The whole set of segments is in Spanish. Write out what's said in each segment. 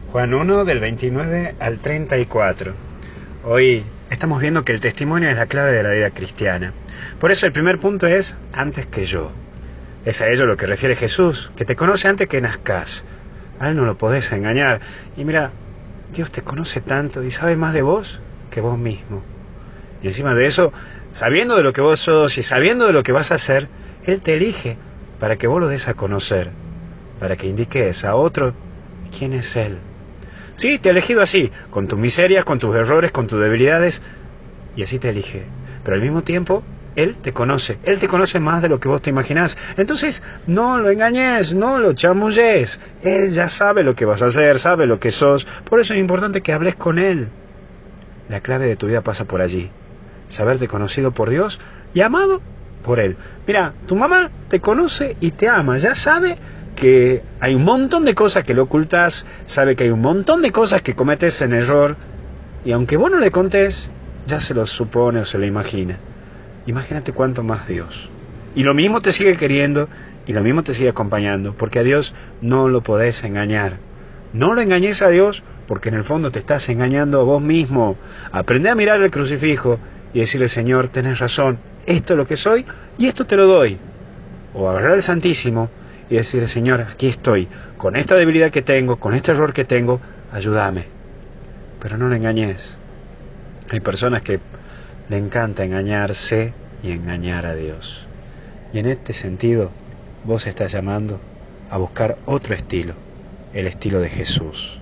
Juan 1 del 29 al 34. Hoy estamos viendo que el testimonio es la clave de la vida cristiana. Por eso el primer punto es antes que yo. Es a ello lo que refiere Jesús, que te conoce antes que nazcas. A él no lo podés engañar. Y mira, Dios te conoce tanto y sabe más de vos que vos mismo. Y encima de eso, sabiendo de lo que vos sos y sabiendo de lo que vas a hacer, Él te elige para que vos lo des a conocer, para que indiques a otro quién es Él. Sí, te ha elegido así, con tus miserias, con tus errores, con tus debilidades, y así te elige. Pero al mismo tiempo, Él te conoce más de lo que vos te imaginás. Entonces, no lo engañes, no lo chamulles. Él ya sabe lo que vas a hacer, sabe lo que sos. Por eso es importante que hables con Él. La clave de tu vida pasa por allí. Saberte conocido por Dios y amado por Él. Mira, tu mamá te conoce y te ama, ya sabe que hay un montón de cosas que le ocultas, sabe que hay un montón de cosas que cometes en error, y aunque vos no le contés, ya se lo supone o se lo imagina. Imagínate cuánto más Dios. Y lo mismo te sigue queriendo, y lo mismo te sigue acompañando, porque a Dios no lo podés engañar. No lo engañes a Dios, porque en el fondo te estás engañando a vos mismo. Aprende a mirar el crucifijo y decirle: Señor, tenés razón, esto es lo que soy y esto te lo doy. O agarrar al Santísimo y decirle: Señor, aquí estoy, con esta debilidad que tengo, con este error que tengo, ayúdame. Pero no lo engañes. Hay personas que le encanta engañarse y engañar a Dios. Y en este sentido, vos estás llamando a buscar otro estilo, el estilo de Jesús.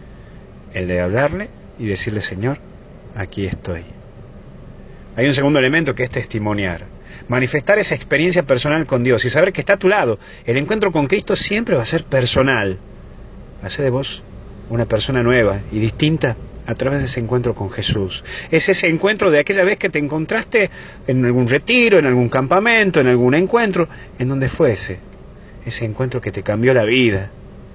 El de hablarle y decirle: Señor, aquí estoy. Hay un segundo elemento que es testimoniar. Manifestar esa experiencia personal con Dios y saber que está a tu lado. El encuentro con Cristo siempre va a ser personal. Hace de vos una persona nueva y distinta a través de ese encuentro con Jesús. Es ese encuentro de aquella vez que te encontraste en algún retiro, en algún campamento, en algún encuentro, en donde fuese. Ese encuentro que te cambió la vida.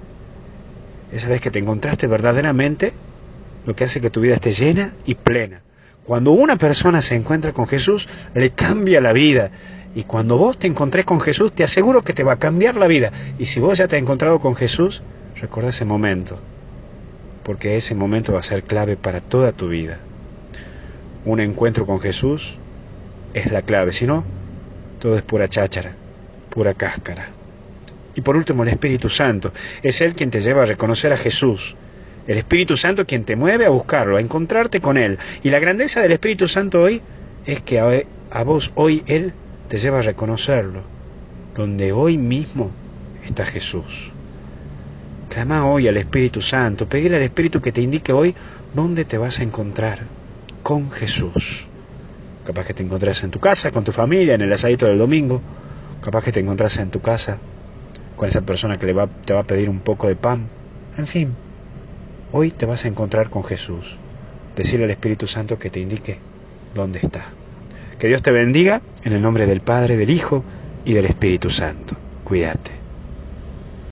Esa vez que te encontraste verdaderamente, lo que hace que tu vida esté llena y plena. Cuando una persona se encuentra con Jesús, le cambia la vida. Y cuando vos te encontrés con Jesús, te aseguro que te va a cambiar la vida. Y si vos ya te has encontrado con Jesús, recuerda ese momento, porque ese momento va a ser clave para toda tu vida. Un encuentro con Jesús es la clave, si no, todo es pura cháchara, pura cáscara. Y por último, el Espíritu Santo. Es Él quien te lleva a reconocer a Jesús. El Espíritu Santo quien te mueve a buscarlo, a encontrarte con Él. Y la grandeza del Espíritu Santo hoy es que a vos hoy Él te lleva a reconocerlo, donde hoy mismo está Jesús. Clama hoy al Espíritu Santo, pedile al Espíritu que te indique hoy dónde te vas a encontrar con Jesús. Capaz que te encontrás en tu casa, con tu familia, en el asadito del domingo. Capaz que te encontrás en tu casa con esa persona que te va a pedir un poco de pan. En fin, hoy te vas a encontrar con Jesús. Decirle al Espíritu Santo que te indique dónde está. Que Dios te bendiga en el nombre del Padre, del Hijo y del Espíritu Santo. Cuídate.